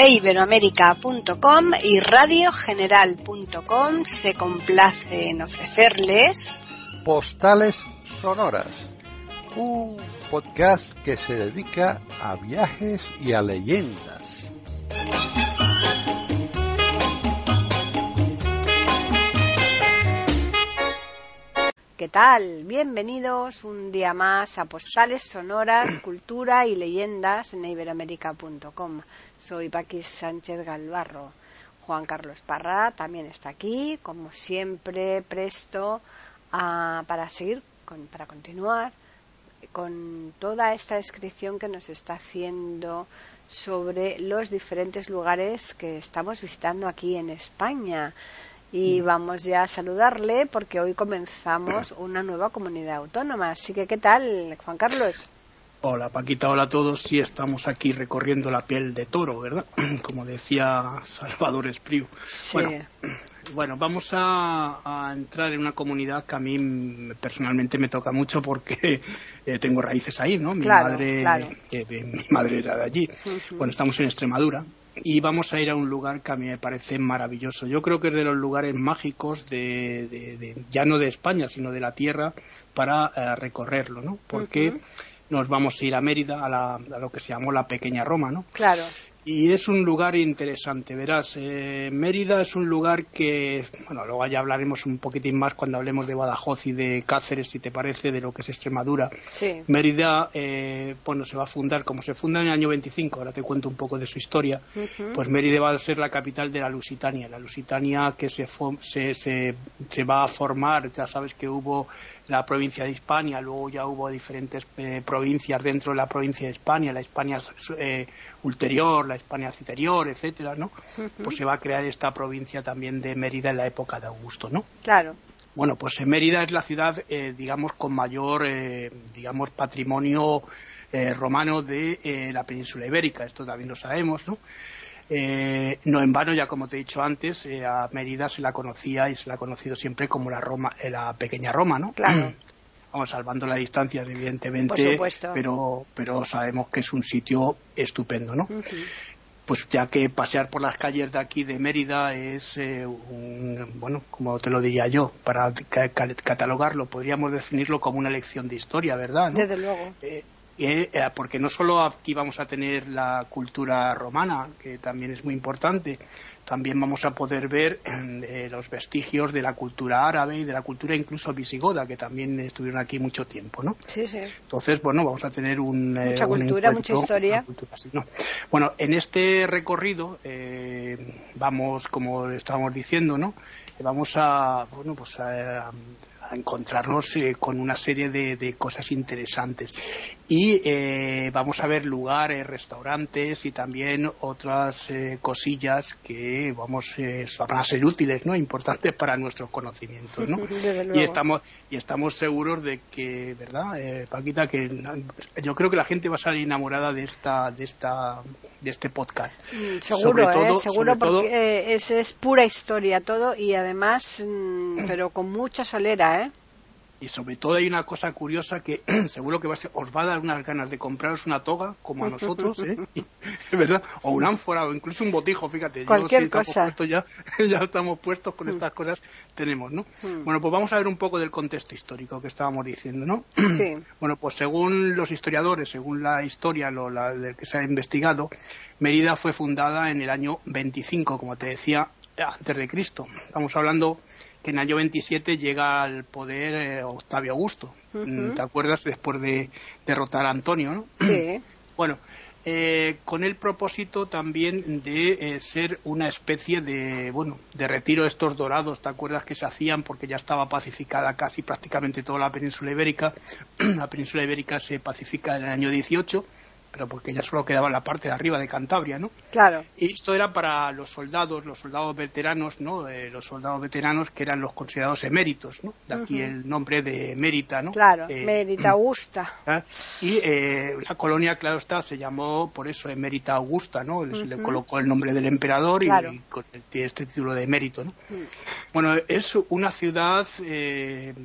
iberoamerica.com y radiogeneral.com se complace en ofrecerles Postales Sonoras, un podcast que se dedica a viajes y a leyendas. ¿Qué tal? Bienvenidos un día más a Postales Sonoras, Cultura y Leyendas en iberoamerica.com. Soy Paquis Sánchez Galvarro. Juan Carlos Parra también está aquí, como siempre, presto para continuar con toda esta descripción que nos está haciendo sobre los diferentes lugares que estamos visitando aquí en España. Y vamos ya a saludarle porque hoy comenzamos una nueva comunidad autónoma. Así que, ¿qué tal, Juan Carlos? Hola, Paquita, hola a todos. Sí, estamos aquí recorriendo la piel de toro, ¿verdad? Como decía Salvador Espriu. Sí. Bueno, vamos a entrar en una comunidad que a mí personalmente me toca mucho porque tengo raíces ahí, ¿no? Mi madre era de allí. Uh-huh. Bueno, estamos en Extremadura. Y vamos a ir a un lugar que a mí me parece maravilloso. Yo creo que es de los lugares mágicos ya no de España, sino de la tierra para recorrerlo, ¿no? Porque nos vamos a ir a Mérida, a lo que se llamó la Pequeña Roma, ¿no? Claro. Y es un lugar interesante, verás. Mérida es un lugar que, bueno, luego ya hablaremos un poquitín más cuando hablemos de Badajoz y de Cáceres, si te parece, de lo que es Extremadura. Sí. Mérida, bueno, se va a fundar, como se funda en el año 25, ahora te cuento un poco de su historia. Uh-huh. Pues Mérida va a ser la capital de la Lusitania que se va a formar. Ya sabes que hubo la provincia de Hispania, luego ya hubo diferentes provincias dentro de la provincia de Hispania, la Hispania ulterior, la Hispania citerior, etcétera, ¿no? Uh-huh. Pues se va a crear esta provincia también de Mérida en la época de Augusto, ¿no? Claro. Bueno, pues Mérida es la ciudad, digamos, con mayor, patrimonio romano de la península ibérica. Esto también lo sabemos, ¿no? No en vano, ya como te he dicho antes, a Mérida se la conocía y se la ha conocido siempre como la Pequeña Roma, ¿no? Claro. Vamos, salvando las distancias, evidentemente, por supuesto. pero sabemos que es un sitio estupendo, ¿no? Uh-huh. Pues ya que pasear por las calles de aquí de Mérida es, bueno, como te lo diría yo, para catalogarlo, podríamos definirlo como una lección de historia, ¿verdad? ¿No? Desde luego. Porque no solo aquí vamos a tener la cultura romana, que también es muy importante, también vamos a poder ver los vestigios de la cultura árabe y de la cultura incluso visigoda, que también estuvieron aquí mucho tiempo, ¿no? Sí, sí. Entonces, bueno, vamos a tener mucha cultura, mucha historia. Así, ¿no? Bueno, en este recorrido vamos, como estábamos diciendo, ¿no? Vamos a encontrarnos con una serie de cosas interesantes y vamos a ver lugares, restaurantes y también otras cosillas que van a ser útiles, ¿no? Importantes para nuestros conocimientos, ¿no? y estamos seguros de que, ¿verdad, Paquita? Que yo creo que la gente va a salir enamorada de este podcast. Seguro porque es pura historia todo y además pero con mucha solera, ¿eh? Y sobre todo hay una cosa curiosa que seguro que os va a dar unas ganas de compraros una toga, como a nosotros, ¿verdad? O una ánfora, o incluso un botijo, fíjate. Cualquier cosa. Ya estamos puestos con estas cosas, tenemos, ¿no? Bueno, pues vamos a ver un poco del contexto histórico que estábamos diciendo, ¿no? Sí. Bueno, pues según los historiadores, según la historia del que se ha investigado, Mérida fue fundada en el año 25, como te decía, antes de Cristo. Estamos hablando que en el año 27 llega al poder Octavio Augusto. Uh-huh. ¿Te acuerdas? Después de derrotar a Antonio, ¿no? Sí. Bueno, con el propósito también de ser una especie de retiro de estos dorados. ¿Te acuerdas que se hacían? Porque ya estaba pacificada casi prácticamente toda la península ibérica. La península ibérica se pacifica en el año 18, pero porque ya solo quedaba la parte de arriba de Cantabria, ¿no? Claro. Y esto era para los soldados veteranos, ¿no? Los soldados veteranos que eran los considerados eméritos, ¿no? De aquí el nombre de emérita, ¿no? Claro, Mérida Augusta. Y la colonia, claro está, se llamó por eso Emérita Augusta, ¿no? Se le colocó el nombre del emperador claro. y con este título de emérito, ¿no? Bueno, es una ciudad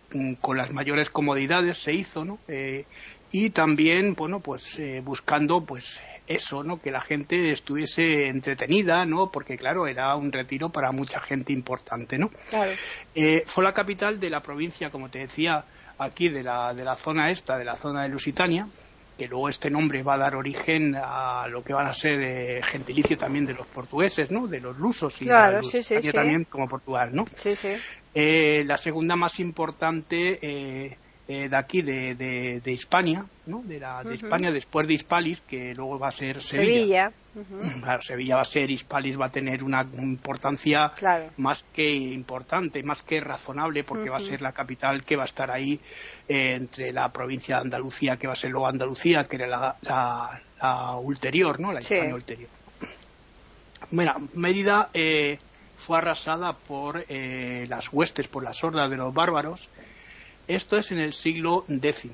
con las mayores comodidades se hizo, ¿no? Y también, bueno, pues buscando, pues eso, ¿no? Que la gente estuviese entretenida, ¿no? Porque, claro, era un retiro para mucha gente importante, ¿no? Claro. Fue la capital de la provincia, como te decía, aquí de la zona esta, de la zona de Lusitania, que luego este nombre va a dar origen a lo que van a ser gentilicio también de los portugueses, ¿no? De los lusos y claro, Lusitania también como Portugal, ¿no? Sí, sí. La segunda más importante de aquí, de Hispania, ¿no? De Hispania, después de Hispalis, que luego va a ser Sevilla. Claro, Sevilla va a ser, Hispalis va a tener una importancia más que importante, más que razonable, porque va a ser la capital que va a estar ahí entre la provincia de Andalucía, que va a ser luego Andalucía, que era la ulterior, ¿no? La Hispania ulterior. Bueno, Mérida fue arrasada por las huestes, por las hordas de los bárbaros. Esto es en el siglo X.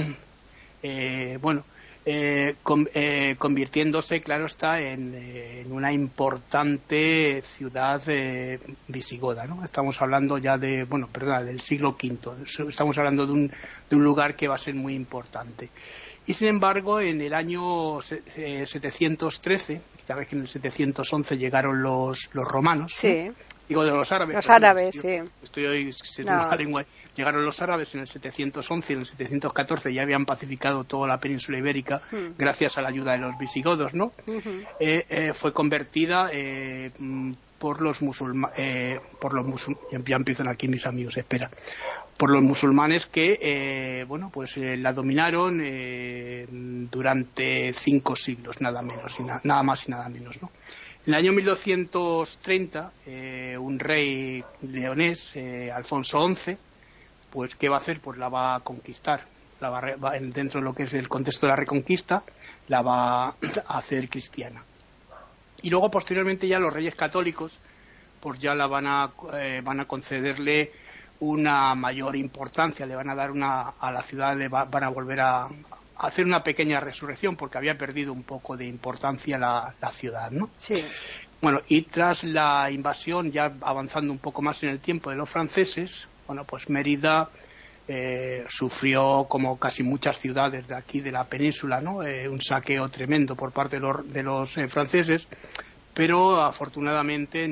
Convirtiéndose, claro está, en una importante ciudad visigoda, ¿no? Estamos hablando ya del siglo V. Estamos hablando de un lugar que va a ser muy importante. Y sin embargo, en el año 713, sabes que en el 711 llegaron los romanos. Sí. ¿No? Digo, de los árabes. Los árabes, sí. Estoy hoy la lengua. Llegaron los árabes en el 711 y en el 714 ya habían pacificado toda la península ibérica gracias a la ayuda de los visigodos, ¿no? Fue convertida por los musulmanes, ya empiezan aquí mis amigos, espera, por los musulmanes que, la dominaron durante 5 siglos, nada menos, nada más y nada menos, ¿no? En el año 1230, un rey leonés, Alfonso XI, pues ¿qué va a hacer? Pues la va a conquistar. Dentro de lo que es el contexto de la Reconquista, la va a hacer cristiana. Y luego, posteriormente, ya los reyes católicos, pues ya la van a concederle una mayor importancia, le van a dar a la ciudad, van a volver a hacer una pequeña resurrección, porque había perdido un poco de importancia la ciudad, ¿no? Sí. Bueno, y tras la invasión, ya avanzando un poco más en el tiempo, de los franceses, pues Mérida sufrió, como casi muchas ciudades de aquí de la península, ¿no? Un saqueo tremendo por parte de los franceses, pero afortunadamente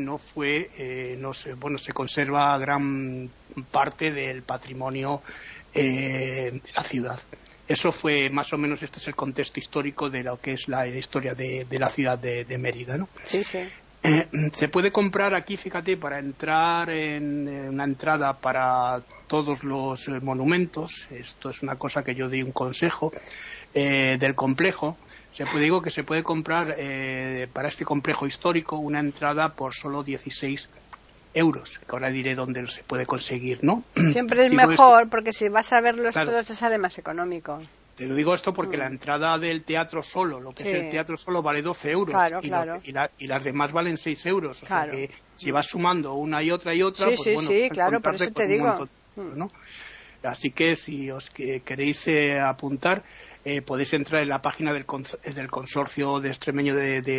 se conserva gran parte del patrimonio de la ciudad. Eso fue más o menos, este es el contexto histórico de lo que es la historia de la ciudad de Mérida, ¿no? Sí, sí. Se puede comprar aquí, fíjate, para entrar en una entrada para todos los monumentos. Esto es una cosa que yo di un consejo del complejo. Se puede comprar para este complejo histórico una entrada por solo 16 euros, que ahora diré dónde se puede conseguir, ¿no? Siempre es mejor, porque si vas a verlos todos te sale más económico. Te lo digo esto porque la entrada del teatro solo, lo que es el teatro solo, vale 12 euros. Claro. Y las demás valen 6 euros. O sea que si vas sumando una y otra, claro, por eso te digo. ¿No? Así que si os queréis apuntar, podéis entrar en la página del Consorcio de Extremeño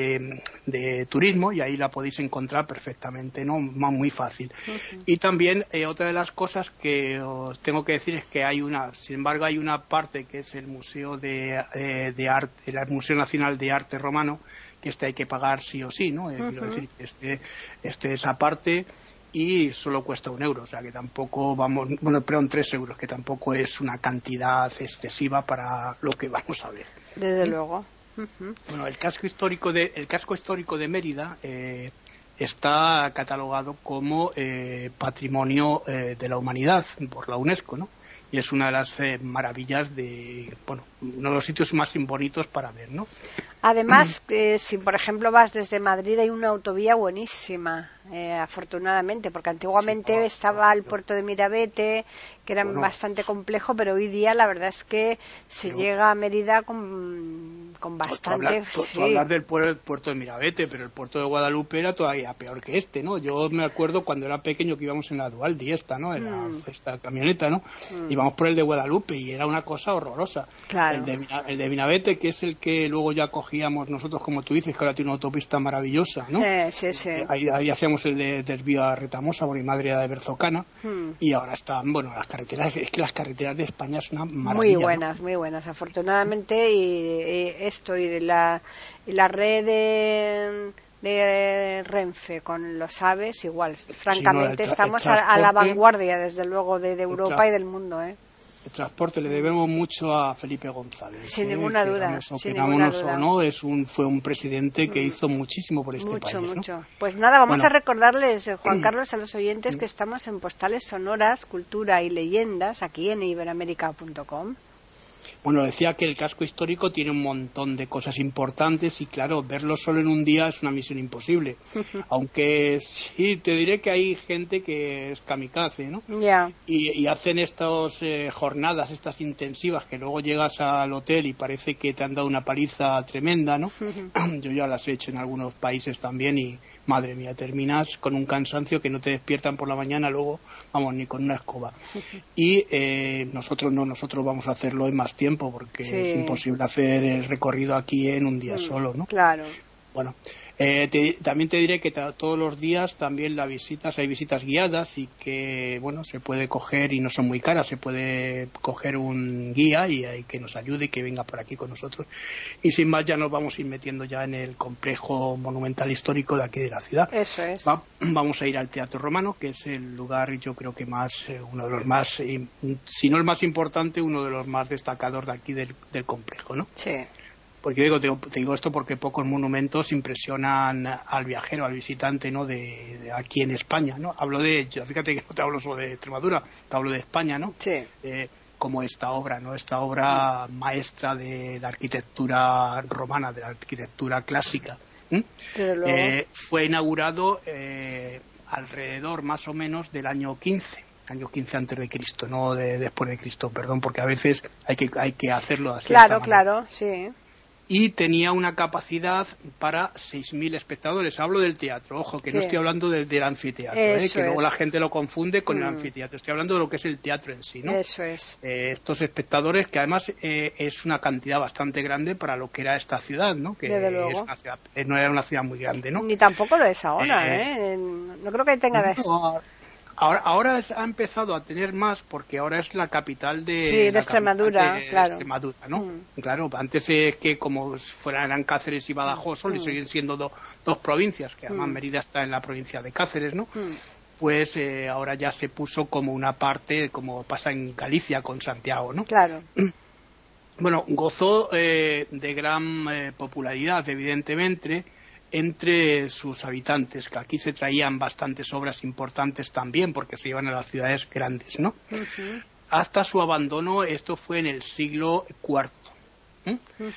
de Turismo, y ahí la podéis encontrar perfectamente, ¿no? Muy fácil. Y también otra de las cosas que os tengo que decir es que hay una parte que es el Museo de Arte, el Museo Nacional de Arte Romano, que hay que pagar sí o sí, ¿no? Quiero decir que esa parte, y solo cuesta 1 euro, o sea que tampoco 3 euros, que tampoco es una cantidad excesiva para lo que vamos a ver. Desde luego. Bueno, el casco histórico de Mérida está catalogado como Patrimonio de la Humanidad por la UNESCO, ¿no? Y es una de las maravillas uno de los sitios más bonitos para ver, ¿no? Además, si por ejemplo vas desde Madrid, hay una autovía buenísima, afortunadamente, porque antiguamente estaba el puerto de Mirabete, que era bastante complejo, pero hoy día la verdad es que se llega a Mérida con bastante... Tú hablas del puerto de Mirabete, pero el puerto de Guadalupe era todavía peor que este, ¿no? Yo me acuerdo cuando era pequeño que íbamos en la Dualdi ¿no? En esta camioneta, ¿no? Íbamos por el de Guadalupe y era una cosa horrorosa. Claro. El de Mirabete, que es el que luego ya cogió cogíamos nosotros, como tú dices, que ahora tiene una autopista maravillosa, ¿no? Sí. Ahí hacíamos el desvío a Retamosa, porque mi madre era de Berzocana, y ahora están, bueno, las carreteras, es que las carreteras de España son una maravilla. Muy buenas, afortunadamente, y de la red de Renfe con los AVEs igual, francamente estamos a la vanguardia, desde luego, de Europa y del mundo, El transporte le debemos mucho a Felipe González. Sin ninguna duda. O no, fue un presidente que hizo muchísimo por este país. Mucho. Pues nada, vamos a recordarles, Juan Carlos, a los oyentes que estamos en Postales Sonoras, Cultura y Leyendas, aquí en iberoamerica.com. Bueno, decía que el casco histórico tiene un montón de cosas importantes y, claro, verlo solo en un día es una misión imposible. Aunque sí, te diré que hay gente que es kamikaze, ¿no? Yeah. Y hacen estas jornadas, estas intensivas, que luego llegas al hotel y parece que te han dado una paliza tremenda, ¿no? Yo ya las he hecho en algunos países también y, madre mía, terminas con un cansancio que no te despiertan por la mañana luego, vamos, ni con una escoba. Y nosotros vamos a hacerlo en más tiempo porque es imposible hacer el recorrido aquí en un día solo, ¿no? Claro. Bueno, también te diré que todos los días también hay visitas guiadas y que, bueno, se puede coger, y no son muy caras, se puede coger un guía y que nos ayude y que venga por aquí con nosotros. Y sin más, ya nos vamos a ir metiendo ya en el complejo monumental histórico de aquí de la ciudad. Eso es. Vamos a ir al Teatro Romano, que es el lugar, yo creo que más, uno de los más, si no el más importante, uno de los más destacados de aquí del complejo, ¿no? Sí. Porque te digo esto porque pocos monumentos impresionan al viajero, al visitante, ¿no? De aquí en España, ¿no? Fíjate que no te hablo solo de Extremadura, te hablo de España, ¿no? Sí. Como esta obra, ¿no? Esta obra maestra de la arquitectura romana, de la arquitectura clásica. Fue inaugurado alrededor más o menos del año 15 antes de Cristo, no después de Cristo, perdón, porque a veces hay que hacerlo así. Claro, sí. Y tenía una capacidad para 6.000 espectadores. Hablo del teatro, ojo, que no estoy hablando del anfiteatro, que luego la gente lo confunde con el anfiteatro. Estoy hablando de lo que es el teatro en sí, ¿no? Eso es. Estos espectadores, que además es una cantidad bastante grande para lo que era esta ciudad, ¿no? Que desde luego. Es una ciudad, no era una ciudad muy grande, ¿no? Ni tampoco lo es ahora, No creo que tenga de esto. Ahora ha empezado a tener más porque ahora es la capital de Extremadura, claro. Extremadura, ¿no? Claro, antes es que como eran Cáceres y Badajoz, solo siguen siendo dos provincias, que además Mérida está en la provincia de Cáceres, ¿no? Pues ahora ya se puso como una parte, como pasa en Galicia con Santiago, ¿no? Claro. Bueno, gozó de gran popularidad, evidentemente, entre sus habitantes, que aquí se traían bastantes obras importantes también, porque se iban a las ciudades grandes, ¿no? Hasta su abandono, esto fue en el siglo IV.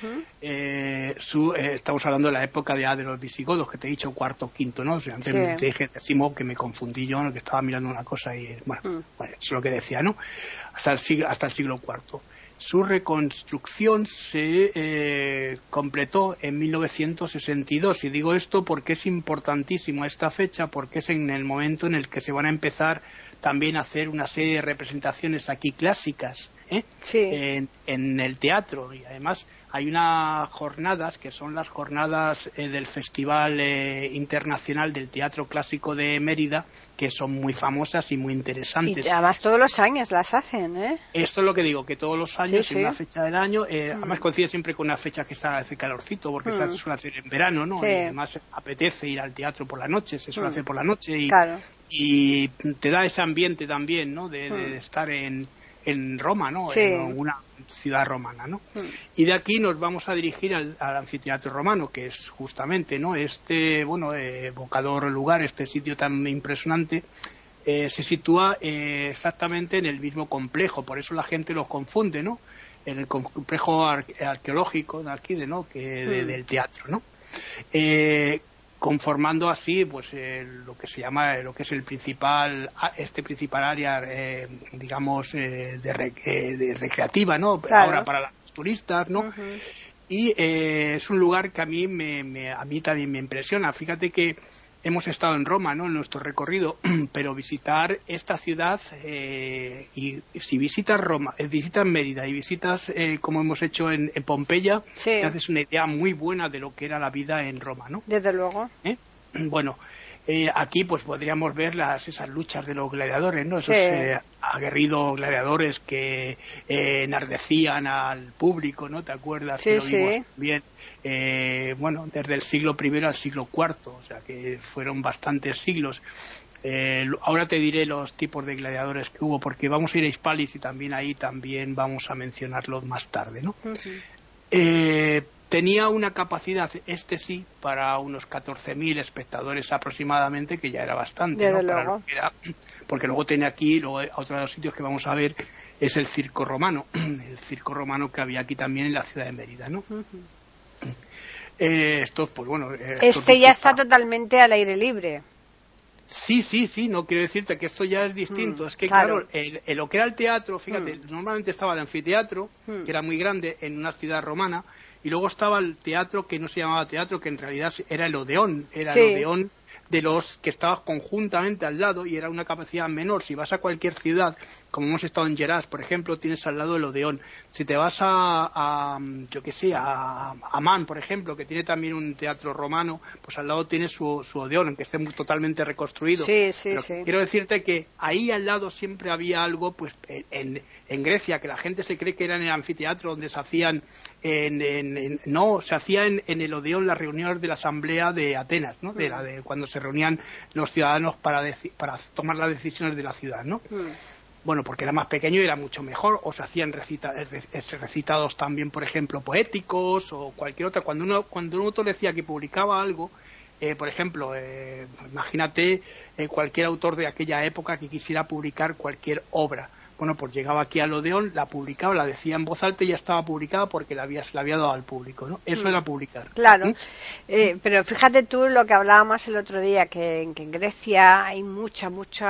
Estamos hablando de la época de los visigodos, que te he dicho cuarto, quinto, ¿no? O sea, antes te dije que me confundí yo, que estaba mirando una cosa y, bueno, eso es lo que decía, ¿no? Hasta el siglo IV. Su reconstrucción se completó en 1962, y digo esto porque es importantísimo esta fecha, porque es en el momento en el que se van a empezar también a hacer una serie de representaciones aquí clásicas en el teatro, y además hay unas jornadas que son las jornadas del Festival Internacional del Teatro Clásico de Mérida, que son muy famosas y muy interesantes. Y además todos los años las hacen, Esto es lo que digo, que todos los años en una fecha del año, además coincide siempre con una fecha que hace calorcito, porque se suele hacer en verano, ¿no? Y además apetece ir al teatro por la noche, se suele hacer por la noche y te da ese ambiente también, ¿no? De estar en Roma, ¿no? En una ciudad romana, ¿no? Y de aquí nos vamos a dirigir al anfiteatro romano, que es justamente, ¿no? Este, evocador lugar, este sitio tan impresionante, se sitúa exactamente en el mismo complejo, por eso la gente los confunde, ¿no? En el complejo arqueológico de aquí, ¿no? Del teatro, ¿no? Conformando así pues lo que se llama, lo que es el principal área digamos de recreativa, ¿no? Claro. Ahora para los turistas, ¿no? Y es un lugar que a mí también me impresiona. Fíjate que hemos estado en Roma, ¿no?, en nuestro recorrido, pero visitar esta ciudad, y si visitas Roma, visitas Mérida y visitas, como hemos hecho en Pompeya, te haces una idea muy buena de lo que era la vida en Roma, ¿no? Desde luego. Bueno, aquí pues podríamos ver esas luchas de los gladiadores, ¿no? Esos aguerridos gladiadores que enardecían al público, ¿no? ¿Te acuerdas? Sí, que lo vimos bien, bueno, desde el siglo I al siglo IV, o sea que fueron bastantes siglos. Ahora te diré los tipos de gladiadores que hubo, porque vamos a ir a Hispalis y también ahí vamos a mencionarlos más tarde, ¿no? Tenía una capacidad, sí, para unos 14.000 espectadores aproximadamente, que ya era bastante, ¿no? Para lo que era, porque luego tiene aquí, otro de los sitios que vamos a ver es el circo romano, que había aquí también en la ciudad de Mérida, ¿no? Estos, pues bueno... ya está totalmente al aire libre. Sí, no quiero decirte que esto ya es distinto, es que claro, lo que era el teatro, fíjate, normalmente estaba el anfiteatro, que era muy grande en una ciudad romana, y luego estaba el teatro que no se llamaba teatro, que en realidad era el Odeón, el Odeón de los que estaba conjuntamente al lado y era una capacidad menor. Si vas a cualquier ciudad, como hemos estado en Gerás, por ejemplo, tienes al lado el Odeón. Si te vas a Amán, por ejemplo, que tiene también un teatro romano, pues al lado tienes su Odeón, aunque esté totalmente reconstruido. Sí. Quiero decirte que ahí al lado siempre había algo, pues en Grecia, que la gente se cree que era en el anfiteatro donde se hacían se hacía en el Odeón las reuniones de la Asamblea de Atenas, ¿no? De cuando se reunían los ciudadanos para tomar las decisiones de la ciudad, ¿no? Bueno, porque era más pequeño y era mucho mejor, o se hacían recitados también, por ejemplo, poéticos o cualquier otra. Cuando un autor decía que publicaba algo, por ejemplo, imagínate cualquier autor de aquella época que quisiera publicar cualquier obra. Bueno, pues llegaba aquí al Odeón, la publicaba, la decía en voz alta y ya estaba publicada porque la había dado al público, ¿no? Eso era publicar. Claro, pero fíjate tú lo que hablábamos el otro día, que en Grecia hay mucha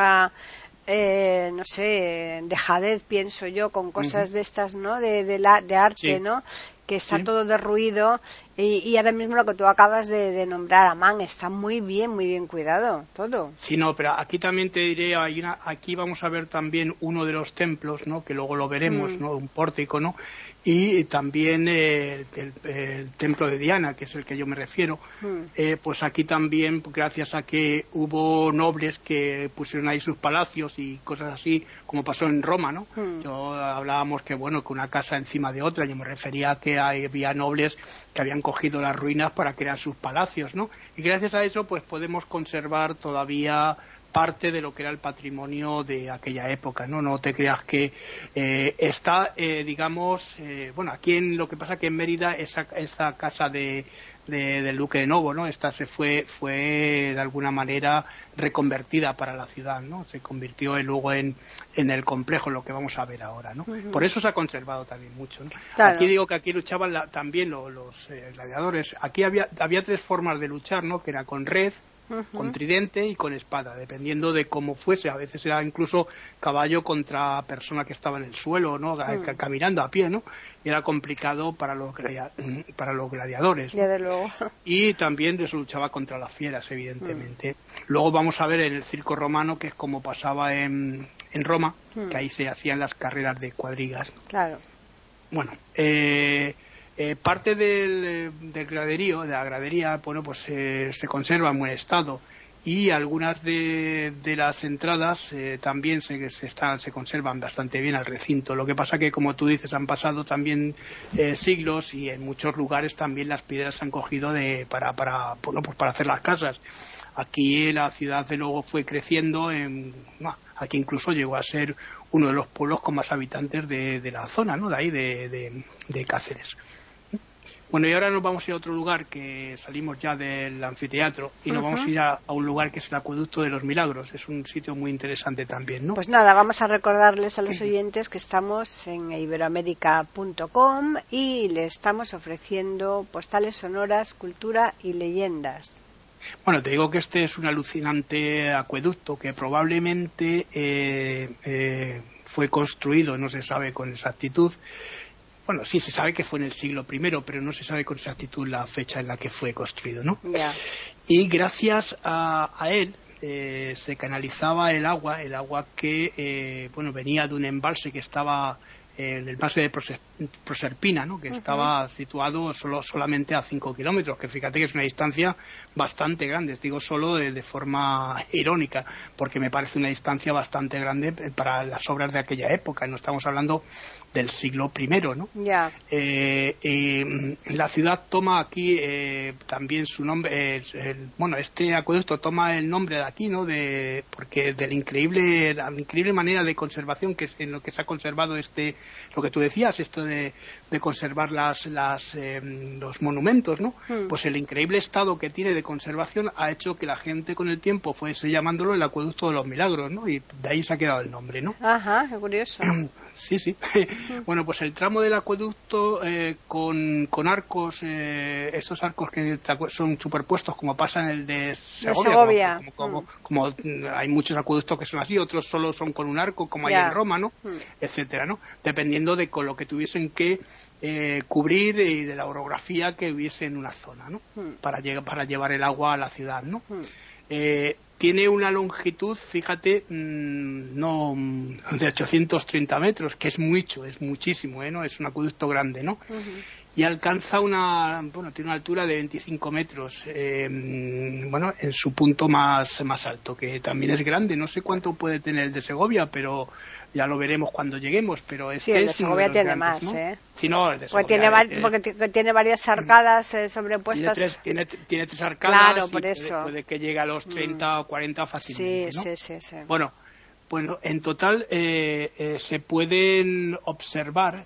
no sé, dejadez, pienso yo, con cosas de estas, ¿no? De arte, ¿no? Que está todo derruido y ahora mismo lo que tú acabas de nombrar, Amán, está muy bien cuidado todo. Sí, no, pero aquí también te diré, aquí vamos a ver también uno de los templos, ¿no? Que luego lo veremos, ¿no? Un pórtico, ¿no? Y también el templo de Diana, que es el que yo me refiero. Pues aquí también, gracias a que hubo nobles que pusieron ahí sus palacios y cosas así, como pasó en Roma, ¿no? Hablábamos que una casa encima de otra, yo me refería a que había nobles que habían cogido las ruinas para crear sus palacios, ¿no? Y gracias a eso pues podemos conservar todavía parte de lo que era el patrimonio de aquella época, ¿no? No te creas que está, digamos, aquí lo que pasa que en Mérida esa casa del duque de Novo, ¿no? Esta fue de alguna manera reconvertida para la ciudad, ¿no? Se convirtió luego en el complejo, lo que vamos a ver ahora, ¿no? Por eso se ha conservado también mucho, ¿no? Claro. Aquí digo que aquí luchaban también los gladiadores. Aquí había 3 formas de luchar, ¿no? Que era con red, con tridente y con espada, dependiendo de cómo fuese. A veces era incluso caballo contra persona que estaba en el suelo, ¿no? Caminando a pie, ¿no? Y era complicado para los gladiadores, ¿no? Desde luego. Y también se luchaba contra las fieras, evidentemente. Luego vamos a ver en el circo romano, que es como pasaba en Roma, que ahí se hacían las carreras de cuadrigas. Claro. Bueno, parte del graderío, de la gradería, se conserva en buen estado y algunas de las entradas también se conservan bastante bien al recinto. Lo que pasa que, como tú dices, han pasado también siglos y en muchos lugares también las piedras se han cogido para hacer las casas. Aquí la ciudad de luego fue creciendo, aquí incluso llegó a ser uno de los pueblos con más habitantes de la zona, ¿no? De ahí, de Cáceres. Bueno, y ahora nos vamos a ir a otro lugar, que salimos ya del anfiteatro y nos vamos a ir a un lugar que es el Acueducto de los Milagros. Es un sitio muy interesante también, ¿no? Pues nada, vamos a recordarles a los oyentes que estamos en iberoamerica.com y le estamos ofreciendo postales sonoras, cultura y leyendas. Bueno, te digo que este es un alucinante acueducto que probablemente fue construido, no se sabe con exactitud. Bueno, sí se sabe que fue en el siglo I, pero no se sabe con exactitud la fecha en la que fue construido, ¿no? Yeah. Y gracias a él se canalizaba el agua que venía de un embalse que estaba el embalse de Proserpina, ¿no? Que estaba situado solamente a 5 kilómetros, que fíjate que es una distancia bastante grande. Digo solo de forma irónica, porque me parece una distancia bastante grande para las obras de aquella época. No estamos hablando del siglo I, ¿no? Ya. La ciudad toma aquí también su nombre. Este acueducto toma el nombre de aquí, ¿no? Porque de la increíble manera de conservación que en lo que se ha conservado lo que tú decías, esto de conservar los monumentos, ¿no? Pues el increíble estado que tiene de conservación ha hecho que la gente con el tiempo fuese llamándolo el Acueducto de los Milagros, ¿no? Y de ahí se ha quedado el nombre, ¿no? Ajá, qué curioso. Sí. Bueno, pues el tramo del acueducto con arcos, esos arcos que son superpuestos, como pasa en el de Segovia. Como hay muchos acueductos que son así, otros solo son con un arco, como hay en Roma, ¿no? Etcétera, ¿no? Dependiendo de con lo que tuviesen que cubrir y de la orografía que hubiese en una zona, ¿no? Para llevar el agua a la ciudad, ¿no? Tiene una longitud, fíjate, no de 830 metros, que es muchísimo, ¿no? Es un acueducto grande, ¿no? Y alcanza tiene una altura de 25 metros, en su punto más alto, que también es grande. No sé cuánto puede tener el de Segovia, pero ya lo veremos cuando lleguemos, pero el de Segovia tiene grandes, más, ¿no? Sí, no, el de Segovia, porque tiene varias arcadas sobrepuestas. Tiene tres arcadas, claro, por eso. Puede que llegue a los 30 o 40 fácilmente, ¿no? Sí. Bueno, en total se pueden observar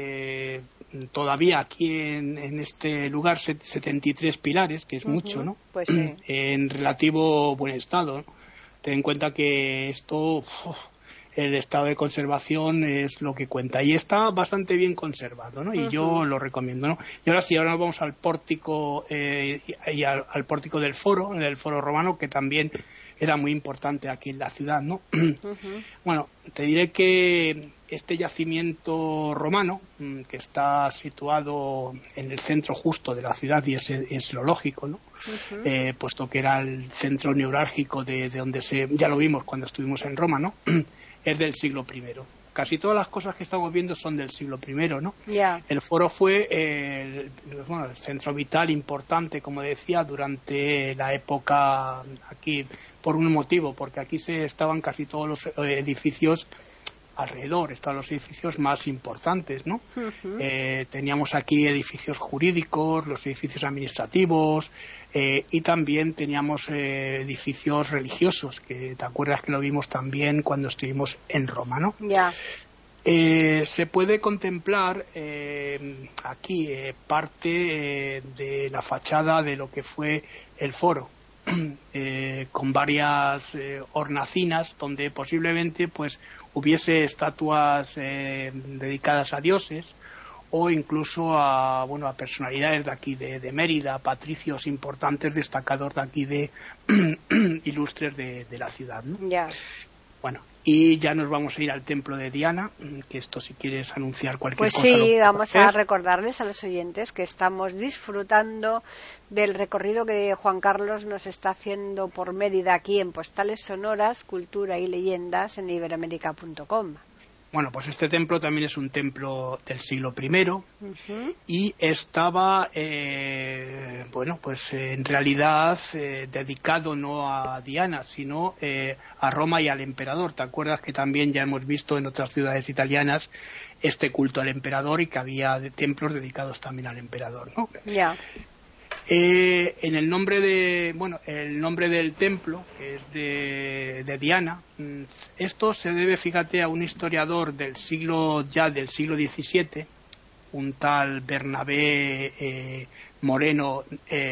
todavía aquí en este lugar 73 pilares, que es mucho, ¿no? Pues sí. En relativo buen estado, ¿no? Ten en cuenta que esto... el estado de conservación es lo que cuenta y está bastante bien conservado, ¿no? Y yo lo recomiendo, ¿no? Y ahora vamos al pórtico y al pórtico del foro romano, que también era muy importante aquí en la ciudad, ¿no? Bueno, te diré que este yacimiento romano, que está situado en el centro justo de la ciudad, y es lo lógico, ¿no? Puesto que era el centro neurálgico de donde ya lo vimos cuando estuvimos en Roma, ¿no? Es del siglo I. Casi todas las cosas que estamos viendo son del siglo I, ¿no? Yeah. El foro fue el centro vital importante, como decía, durante la época aquí, por un motivo, porque aquí estaban casi todos los edificios alrededor, estaban los edificios más importantes, ¿no? Teníamos aquí edificios jurídicos, los edificios administrativos, y también teníamos edificios religiosos, que te acuerdas que lo vimos también cuando estuvimos en Roma, ¿no? Ya. Se puede contemplar aquí parte de la fachada de lo que fue el foro, con varias hornacinas donde posiblemente pues hubiese estatuas dedicadas a dioses, o incluso a personalidades de aquí de Mérida, patricios importantes, destacados de aquí ilustres de la ciudad, ¿no? Ya. Bueno, y ya nos vamos a ir al templo de Diana, que esto si quieres anunciar cualquier cosa. Pues sí, vamos a recordarles a los oyentes que estamos disfrutando del recorrido que Juan Carlos nos está haciendo por Mérida aquí en Postales Sonoras, Cultura y Leyendas en iberoamerica.com. Bueno, pues este templo también es un templo del siglo I y estaba, en realidad dedicado no a Diana, sino a Roma y al emperador. ¿Te acuerdas que también ya hemos visto en otras ciudades italianas este culto al emperador y que había templos dedicados también al emperador, ¿no? Ya. En el nombre del templo, que es de Diana, esto se debe, fíjate, a un historiador del siglo XVII, un tal Bernabé Moreno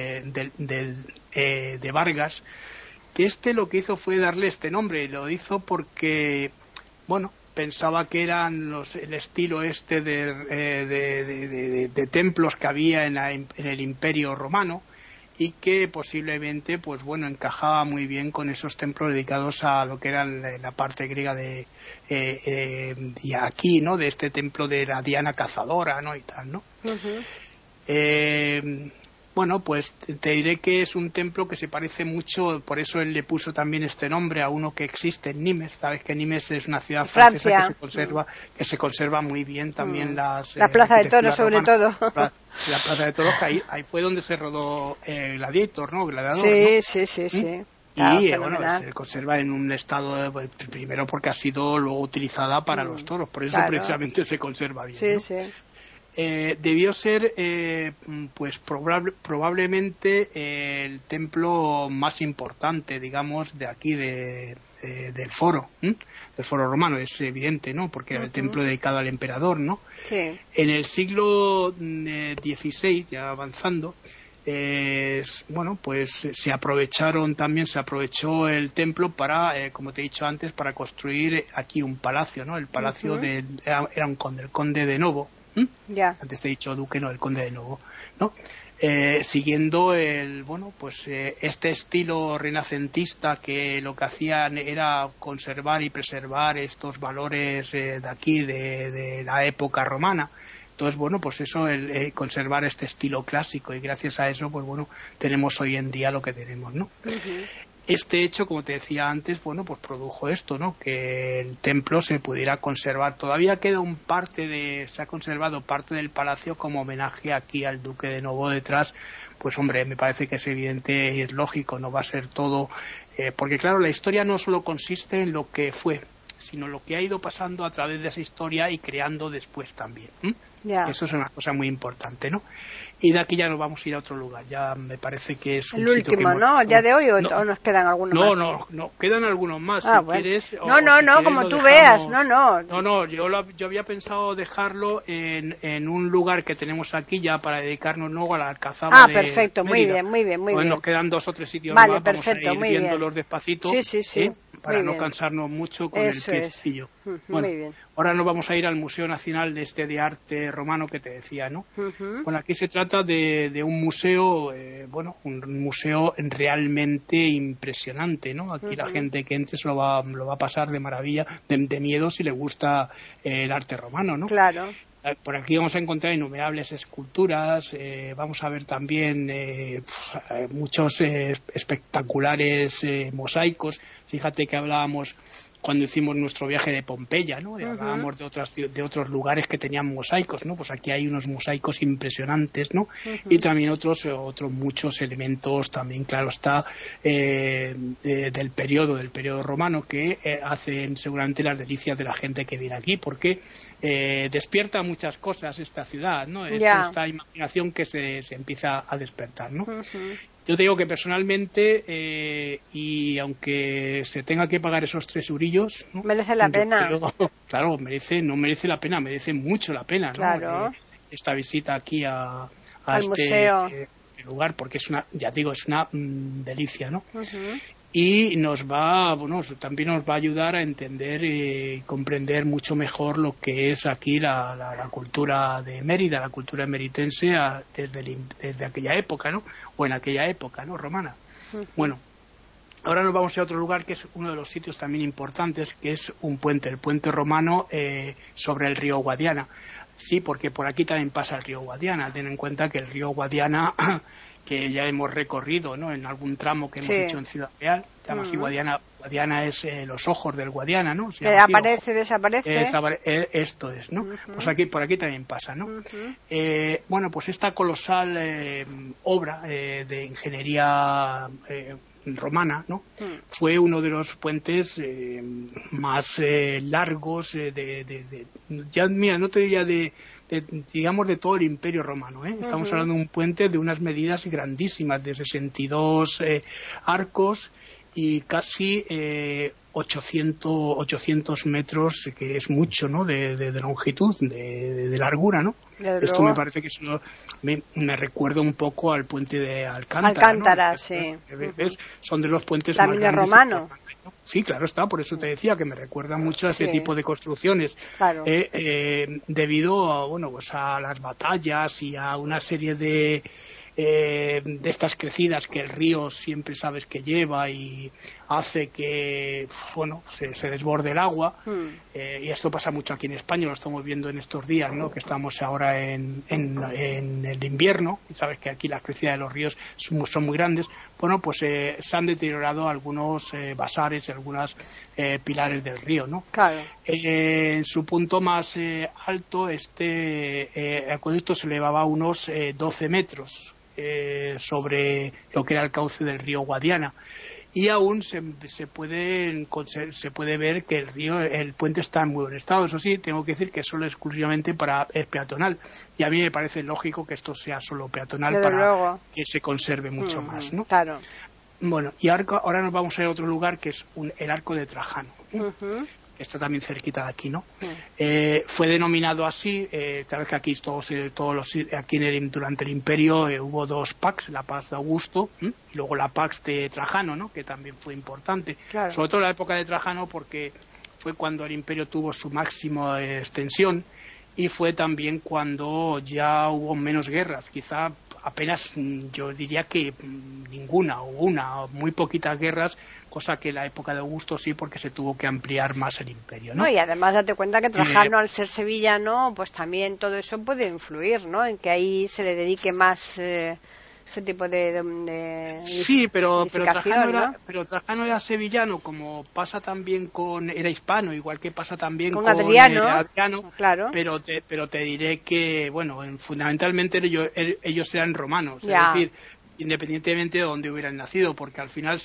de Vargas, que lo que hizo fue darle este nombre, y lo hizo porque, pensaba que eran el estilo de templos que había en el Imperio Romano, y que posiblemente encajaba muy bien con esos templos dedicados a lo que era la parte griega de aquí, ¿no? De este templo de la Diana cazadora, ¿no? Y tal, ¿no? bueno, pues te diré que es un templo que se parece mucho, por eso él le puso también este nombre a uno que existe en Nimes. Sabes que Nimes es una ciudad francesa que se conserva muy bien también la Plaza de Toros, sobre todo. La Plaza de Toros, que ahí fue donde se rodó Gladiator, ¿no? Gladiador, sí, ¿no? sí. Y bueno, se conserva en un estado, primero porque ha sido luego utilizada para los toros, por eso precisamente se conserva bien. Sí, ¿no? sí. Debió ser pues probablemente el templo más importante, digamos, de aquí del foro, del foro romano, es evidente, ¿no? Porque era el templo dedicado al emperador, ¿no? Sí. En el siglo XVI, ya avanzando, bueno, pues se aprovechó el templo para, como te he dicho antes, para construir aquí un palacio, ¿no? El palacio era un conde, el conde de Novo. Antes te he dicho duque, no, el conde de Novo, ¿no? Siguiendo este estilo renacentista, que lo que hacían era conservar y preservar estos valores de aquí, de la época romana. Entonces, bueno, pues eso, conservar este estilo clásico, y gracias a eso, pues bueno, tenemos hoy en día lo que tenemos, ¿no? Este hecho, como te decía antes, bueno, pues produjo esto, ¿no? Que el templo se pudiera conservar. Todavía queda se ha conservado parte del palacio como homenaje aquí al duque de Novo detrás. Pues hombre, me parece que es evidente y es lógico, no va a ser todo, porque claro, la historia no solo consiste en lo que fue, sino lo que ha ido pasando a través de esa historia y creando después también. Eso es una cosa muy importante, ¿no? Y de aquí ya nos vamos a ir a otro lugar. Ya me parece que es un el último, ¿no? ¿Ya de hoy o nos quedan algunos más? No, quedan algunos más. Bueno. Quieres, no, como tú veas. No, yo había pensado dejarlo en un lugar que tenemos aquí ya para dedicarnos luego a la Alcazaba de perfecto, Mérida. muy bien. Nos quedan 2 o 3 sitios vale, más, perfecto, vamos a ir viéndolos despacito. Sí. Para no cansarnos mucho con Eso el piecillo. Muy bien. Ahora nos vamos a ir al Museo Nacional de Arte Romano que te decía, ¿no? Bueno, aquí se trata de un museo, un museo realmente impresionante, ¿no? Aquí la gente que entre se lo va a pasar de maravilla, de miedo, si le gusta el arte romano, ¿no? Claro. Por aquí vamos a encontrar innumerables esculturas, vamos a ver también muchos espectaculares mosaicos. Fíjate que hablábamos cuando hicimos nuestro viaje de Pompeya, ¿no? Hablábamos de otros lugares que tenían mosaicos, ¿no? Pues aquí hay unos mosaicos impresionantes, ¿no? Y también otros muchos elementos también, claro está, del periodo romano, que hacen seguramente las delicias de la gente que viene aquí, porque despierta muchas cosas esta ciudad, ¿no? Es esta imaginación que se empieza a despertar, ¿no? Yo te digo que personalmente, y aunque se tenga que pagar esos 3 eurillos, ¿no? Merece la pena. Claro, no merece la pena, merece mucho la pena, ¿no? Claro. Esta visita aquí al museo. Lugar, porque es una delicia, ¿no? Y también nos va a ayudar a entender y comprender mucho mejor lo que es aquí la cultura de Mérida, la cultura emeritense desde aquella época, ¿no? O en aquella época, ¿no? Romana. Bueno, ahora nos vamos a otro lugar que es uno de los sitios también importantes, que es un puente, el puente romano sobre el río Guadiana. Sí, porque por aquí también pasa el río Guadiana. Ten en cuenta que el río Guadiana, que ya hemos recorrido, ¿no? En algún tramo que hemos hecho en Ciudad Real, aquí Guadiana es los ojos del Guadiana, ¿no? Que aparece, desaparece. Esto es, ¿no? Pues por aquí también pasa, ¿no? Pues esta colosal obra de ingeniería romana, ¿no? Fue uno de los puentes más largos mira, no te diría digamos de todo el Imperio Romano, Estamos hablando de un puente de unas medidas grandísimas, de 62 arcos y casi 800 metros, que es mucho, ¿no? De longitud, de largura, ¿no? Esto me parece que me recuerda un poco al puente de Alcántara, ¿no? Sí. ¿Ves? Son de los puentes también más grandes. Romano. ¿No? Sí, claro está, por eso te decía que me recuerda mucho a ese tipo de construcciones. Claro. Debido a las batallas y a una serie de estas crecidas que el río siempre sabes que lleva, y hace que se desborde el agua, y esto pasa mucho aquí en España, lo estamos viendo en estos días, ¿no? Que estamos ahora en el invierno, y sabes que aquí las crecidas de los ríos son muy grandes. Bueno, pues se han deteriorado algunos basares, algunos pilares del río, ¿no? Claro. En su punto más alto, este acueducto se elevaba unos 12 metros sobre lo que era el cauce del río Guadiana, y aún se puede ver que el puente está en muy buen estado. Eso sí, tengo que decir que solo exclusivamente es peatonal, y a mí me parece lógico que esto sea solo peatonal. Desde para luego. que se conserve mucho más, ¿no? Claro. Bueno, y ahora nos vamos a ir a otro lugar, que es el Arco de Trajano. Está también cerquita de aquí, ¿no? Fue denominado así, sabes que aquí durante el Imperio hubo dos Pax, la Pax de Augusto y luego la Pax de Trajano, ¿no? Que también fue importante, claro. Sobre todo en la época de Trajano, porque fue cuando el Imperio tuvo su máxima extensión, y fue también cuando ya hubo menos guerras, quizá apenas, yo diría que ninguna, o una, o muy poquitas guerras, cosa que en la época de Augusto sí, porque se tuvo que ampliar más el imperio, ¿no? No, y además date cuenta que Trajano, al ser sevillano, pues también todo eso puede influir, ¿no? En que ahí se le dedique más ese tipo de sí, pero Trajano era sevillano, como pasa también era hispano, igual que pasa también con Adriano, claro. Pero te diré que, bueno, fundamentalmente ellos eran romanos, ya. Es decir, independientemente de donde hubieran nacido, porque al final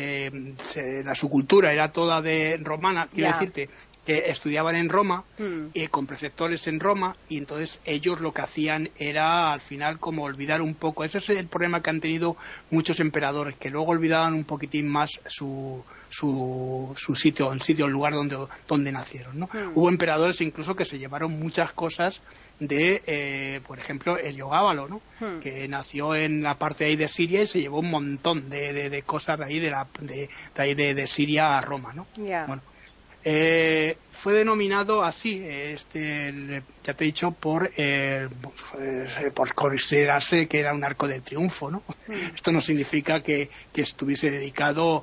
su cultura era toda de romana, quiero decirte, que estudiaban en Roma, con preceptores en Roma, y entonces ellos lo que hacían era al final como olvidar un poco. Ese es el problema que han tenido muchos emperadores, que luego olvidaban un poquitín más su sitio, el lugar donde nacieron, ¿no? Hubo emperadores incluso que se llevaron muchas cosas de, por ejemplo, Heliogábalo, ¿no? Que nació en la parte de ahí de Siria y se llevó un montón de cosas de ahí de Siria a Roma, ¿no? Yeah. Bueno, fue denominado así, ya te he dicho, por considerarse que era un arco de triunfo, ¿no? Esto no significa que estuviese dedicado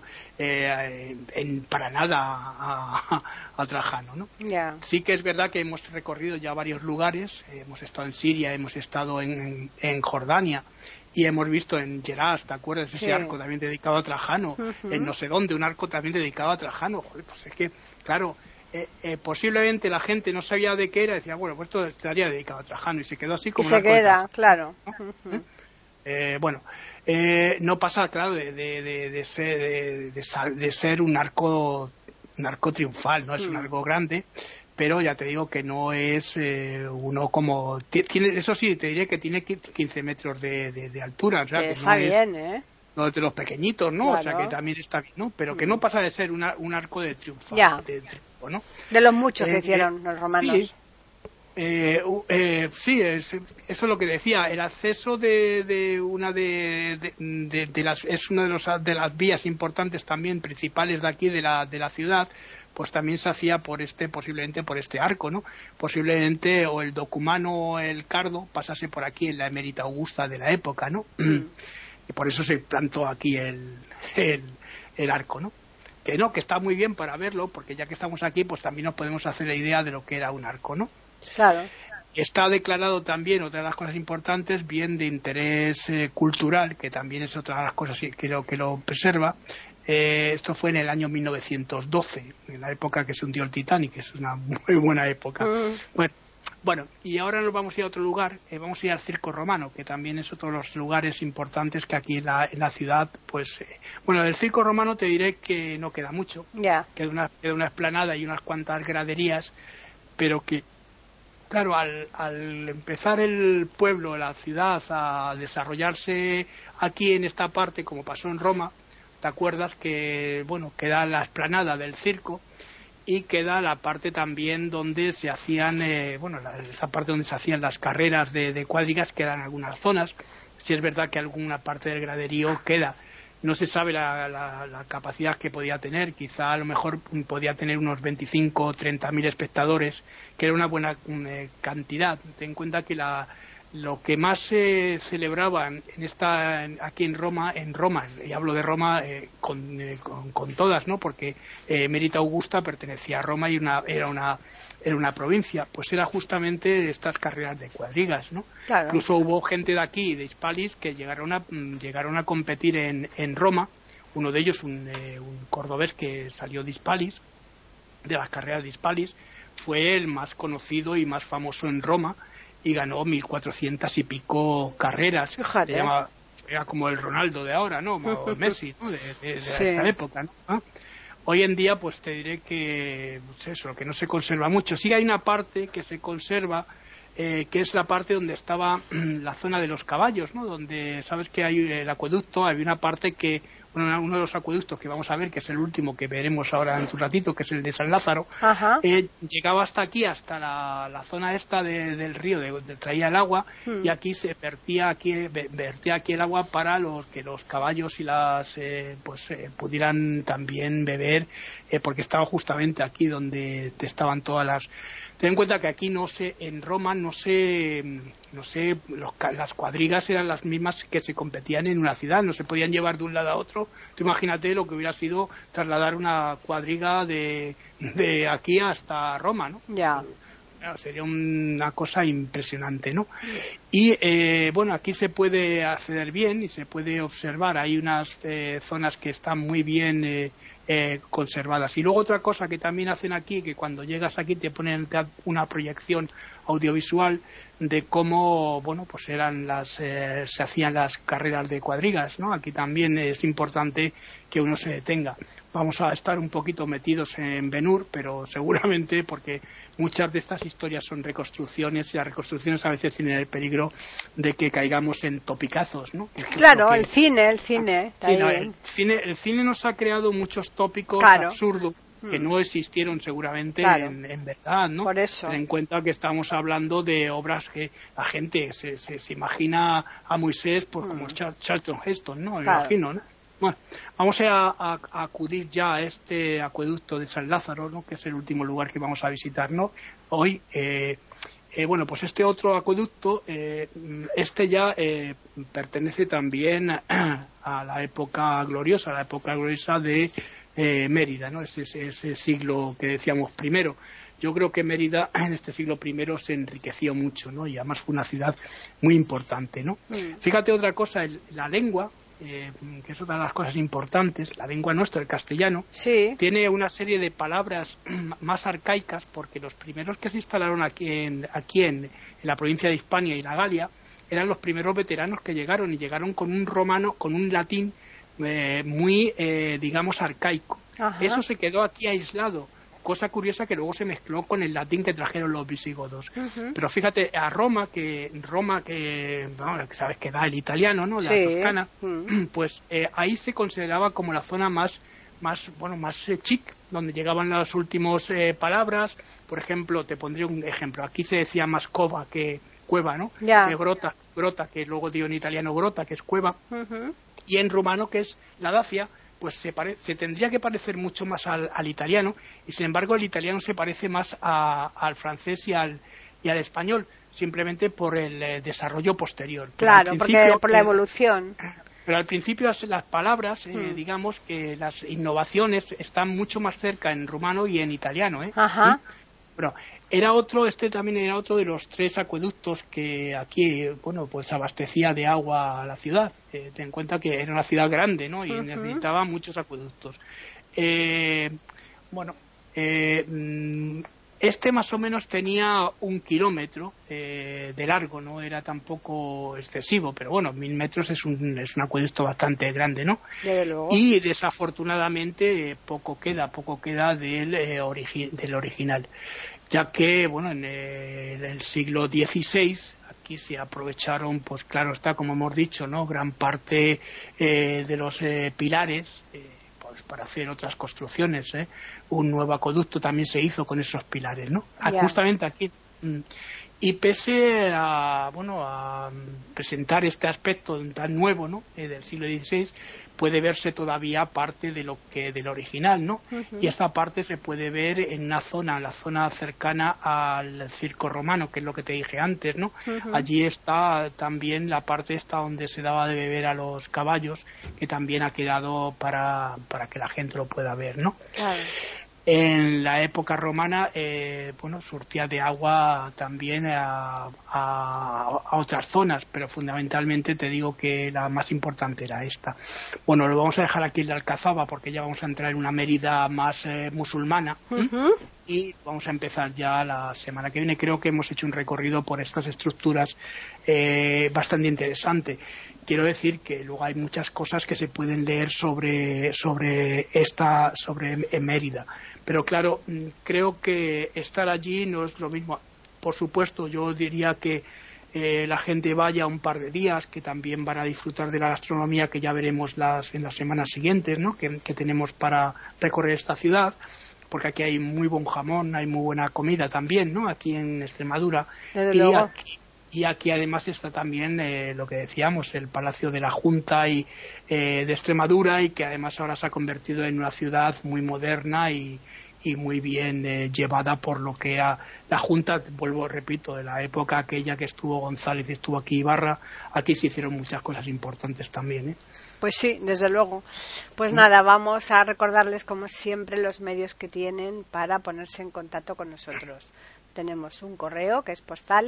para nada a Trajano, ¿no? Yeah. Sí que es verdad que hemos recorrido ya varios lugares, hemos estado en Siria, hemos estado en Jordania, y hemos visto en Geras, ¿te acuerdas? Ese arco también dedicado a Trajano, en no sé dónde, un arco también dedicado a Trajano. Joder, pues es que, claro, posiblemente la gente no sabía de qué era, decía, bueno, pues esto estaría dedicado a Trajano, y se quedó así como y se queda, claro. Bueno, no pasa, claro, de ser un arco triunfal, no es un arco grande, pero ya te digo que no es uno como... eso sí, te diré que tiene 15 metros de altura, o sea, que está no bien, es... No es de los pequeñitos, ¿no? Claro. O sea, que también está bien, ¿no? Pero que no pasa de ser un arco de triunfo, ¿no? De los muchos que hicieron los romanos. Sí. Sí, eso es lo que decía. El acceso de una es una de las vías importantes también principales de aquí de la ciudad, pues también se hacía posiblemente por este arco, ¿no? Posiblemente o el Documano o el Cardo pasase por aquí en la Emérita Augusta de la época, ¿no? Y por eso se plantó aquí el arco, ¿no? Que está muy bien para verlo, porque ya que estamos aquí, pues también nos podemos hacer la idea de lo que era un arco, ¿no? Claro. Está declarado también, otra de las cosas importantes, bien de interés cultural, que también es otra de las cosas que lo preserva. Esto fue en el año 1912, en la época que se hundió el Titanic, es una muy buena época. Bueno, y ahora nos vamos a ir a otro lugar, vamos a ir al Circo Romano, que también es otro de los lugares importantes que aquí en la ciudad, pues... bueno, del Circo Romano te diré que no queda mucho, queda una explanada y unas cuantas graderías, pero que, claro, al empezar el pueblo, la ciudad, a desarrollarse aquí en esta parte, como pasó en Roma, ¿te acuerdas que, bueno, queda la explanada del circo y queda la parte también donde se hacían, esa parte donde se hacían las carreras de cuadrigas, quedan algunas zonas? Sí es verdad que alguna parte del graderío queda. No se sabe la capacidad que podía tener, quizá a lo mejor podía tener unos 25 o 30.000 espectadores, que era una buena cantidad. Ten en cuenta que lo que más se celebraba aquí en Roma, y hablo de Roma con todas, ¿no? Porque Mérida Augusta pertenecía a Roma y era una provincia, pues era justamente estas carreras de cuadrigas, ¿no? Claro. Incluso hubo gente de aquí, de Hispalis, que llegaron a competir en Roma. Uno de ellos, un cordobés que salió de Hispalis, de las carreras de Hispalis, fue el más conocido y más famoso en Roma y ganó 1.400 y pico carreras. Era como el Ronaldo de ahora, ¿no? O el Messi, ¿no? de esta época, ¿no? Hoy en día, pues te diré que, pues eso, que no se conserva mucho. Sí hay una parte que se conserva, que es la parte donde estaba la zona de los caballos, ¿no? Donde sabes que hay el acueducto, había una parte que uno de los acueductos que vamos a ver, que es el último que veremos ahora en un ratito, que es el de San Lázaro, llegaba hasta aquí, hasta la zona esta del río, traía el agua, y aquí se vertía aquí el agua para que los caballos y las pudieran también beber, porque estaba justamente aquí donde estaban todas las... Ten en cuenta que aquí en Roma las cuadrigas eran las mismas que se competían en una ciudad, no se podían llevar de un lado a otro. Tú imagínate lo que hubiera sido trasladar una cuadriga de aquí hasta Roma, ¿no? Ya. Sería una cosa impresionante, ¿no? Y aquí se puede acceder bien y se puede observar. Hay unas zonas que están muy bien conservadas. Y luego otra cosa que también hacen aquí, que cuando llegas aquí te ponen una proyección audiovisual de cómo, pues se hacían las carreras de cuadrigas, ¿no? Aquí también es importante que uno se detenga. Vamos a estar un poquito metidos en Ben-Hur, pero seguramente porque muchas de estas historias son reconstrucciones y las reconstrucciones a veces tienen el peligro de que caigamos en topicazos, ¿no? Claro, el cine. El cine nos ha creado muchos tópicos absurdos que no existieron seguramente en verdad, ¿no? Por eso. Ten en cuenta que estamos hablando de obras que la gente se imagina a Moisés pues como Charlton Heston, ¿no? Me imagino, ¿no? Bueno, vamos a acudir ya a este acueducto de San Lázaro, ¿no? Que es el último lugar que vamos a visitar, ¿no? Hoy, pues este otro acueducto, ya pertenece también a la época gloriosa, de Mérida, ¿no? Ese siglo que decíamos primero. Yo creo que Mérida en este siglo I se enriqueció mucho, ¿no? Y además fue una ciudad muy importante, ¿no? Fíjate otra cosa, la lengua, que es otra de las cosas importantes, la lengua nuestra, el castellano, tiene una serie de palabras más arcaicas, porque los primeros que se instalaron aquí en la provincia de Hispania y la Galia eran los primeros veteranos que llegaron, y llegaron con un romano, con un latín muy, digamos, arcaico. Eso se quedó aquí aislado, cosa curiosa que luego se mezcló con el latín que trajeron los visigodos. Pero fíjate, a Roma, que sabes que da el italiano, ¿no? La Toscana, pues ahí se consideraba como la zona más chic, donde llegaban las últimas palabras. Por ejemplo, te pondré un ejemplo. Aquí se decía más cova que cueva, ¿no? Que grota, que luego dio en italiano grota, que es cueva. Y en rumano, que es la dacia, pues se tendría que parecer mucho más al italiano, y sin embargo el italiano se parece más al francés y al español, simplemente por el desarrollo posterior. Claro, porque por la evolución. Pero al principio las palabras, digamos que las innovaciones están mucho más cerca en rumano y en italiano, Bueno, también era otro de los 3 acueductos que aquí, pues abastecía de agua a la ciudad. Ten en cuenta que era una ciudad grande, ¿no? Y necesitaba muchos acueductos. Este más o menos tenía 1 kilómetro de largo, no era tampoco excesivo, pero 1.000 metros es un acueducto bastante grande, ¿no? Y desafortunadamente poco queda del original, ya que en el siglo XVI aquí se aprovecharon, pues claro está, como hemos dicho, ¿no? Gran parte de los pilares para hacer otras construcciones, Un nuevo acueducto también se hizo con esos pilares, ¿no? Justamente aquí. Y pese a presentar este aspecto tan nuevo, ¿no?, del siglo XVI, puede verse todavía parte de del original, ¿no? Uh-huh. Y esta parte se puede ver en la zona cercana al circo romano, que es lo que te dije antes, ¿no? Uh-huh. Allí está también la parte esta donde se daba de beber a los caballos, que también ha quedado para que la gente lo pueda ver, ¿no? Claro. En la época romana, surtía de agua también a otras zonas, pero fundamentalmente te digo que la más importante era esta. Bueno, lo vamos a dejar aquí en la Alcazaba porque ya vamos a entrar en una Mérida más musulmana. Uh-huh. Y vamos a empezar ya la semana que viene. Creo que hemos hecho un recorrido por estas estructuras bastante interesante. Quiero decir que luego hay muchas cosas que se pueden leer sobre Mérida. Pero claro, creo que estar allí no es lo mismo. Por supuesto, yo diría que la gente vaya un par de días, que también van a disfrutar de la gastronomía que ya veremos en las semanas siguientes, ¿no?, que tenemos para recorrer esta ciudad, porque aquí hay muy buen jamón, hay muy buena comida también, ¿no?, aquí en Extremadura. Y aquí además está también lo que decíamos, el Palacio de la Junta de Extremadura, y que además ahora se ha convertido en una ciudad muy moderna y muy bien llevada por lo que era la Junta. Repito, de la época aquella que estuvo González y estuvo aquí Ibarra, aquí se hicieron muchas cosas importantes también, ¿eh? Pues sí, desde luego. Pues nada, vamos a recordarles como siempre los medios que tienen para ponerse en contacto con nosotros. Tenemos un correo que es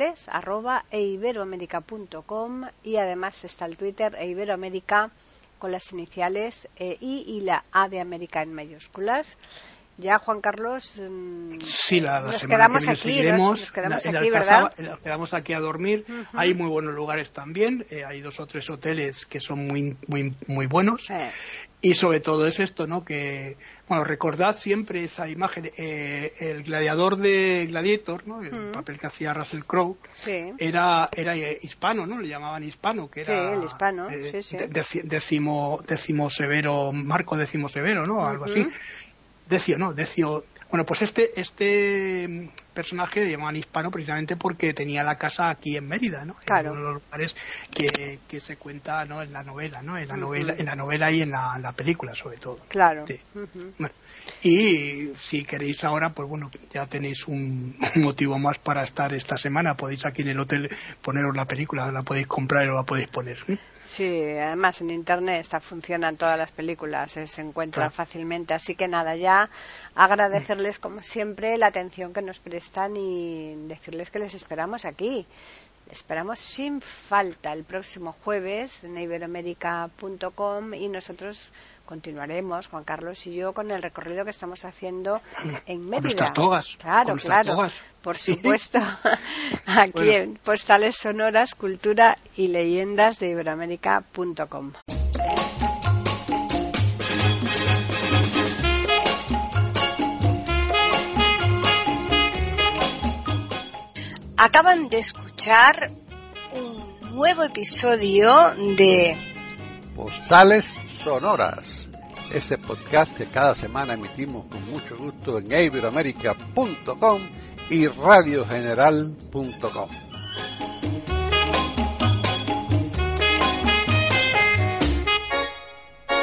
postales@eiberoamerica.com, y además está el Twitter eiberoamerica con las iniciales I y la A de América en mayúsculas. Ya, Juan Carlos, sí, nos quedamos aquí, nos quedamos aquí, ¿verdad? Nos quedamos aquí a dormir. Uh-huh. Hay muy buenos lugares también, hay 2 o 3 hoteles que son muy muy muy buenos. Y sobre todo es esto, ¿no?, que, bueno, recordad siempre esa imagen, el gladiador de Gladiator, ¿no?, el papel que hacía Russell Crowe, sí, era hispano, ¿no?, le llamaban hispano, que era, sí, el hispano, sí. Décimo Severo, Marco Décimo Severo, ¿no?, algo así. Decio. Bueno, pues este personaje le llamaban hispano precisamente porque tenía la casa aquí en Mérida, ¿no? Claro. En uno de los lugares que se cuenta, ¿no?, en la novela, ¿no? En la novela y en la película, sobre todo. Claro. Sí. Uh-huh. Bueno, y si queréis ahora, pues bueno, ya tenéis un motivo más para estar esta semana. Podéis aquí en el hotel poneros la película, la podéis comprar o la podéis poner, ¿eh? Sí, además en internet funcionan todas las películas, se encuentran fácilmente, así que nada, ya agradecerles como siempre la atención que nos prestan y decirles que les esperamos aquí. Esperamos sin falta el próximo jueves en iberoamerica.com, y nosotros continuaremos, Juan Carlos y yo, con el recorrido que estamos haciendo en Mérida. Con nuestras togas. Claro, por supuesto. Aquí en Postales Sonoras, Cultura y Leyendas de iberoamerica.com. Acaban de escuchar un nuevo episodio de Postales Sonoras, ese podcast que cada semana emitimos con mucho gusto en iberoamerica.com y radiogeneral.com.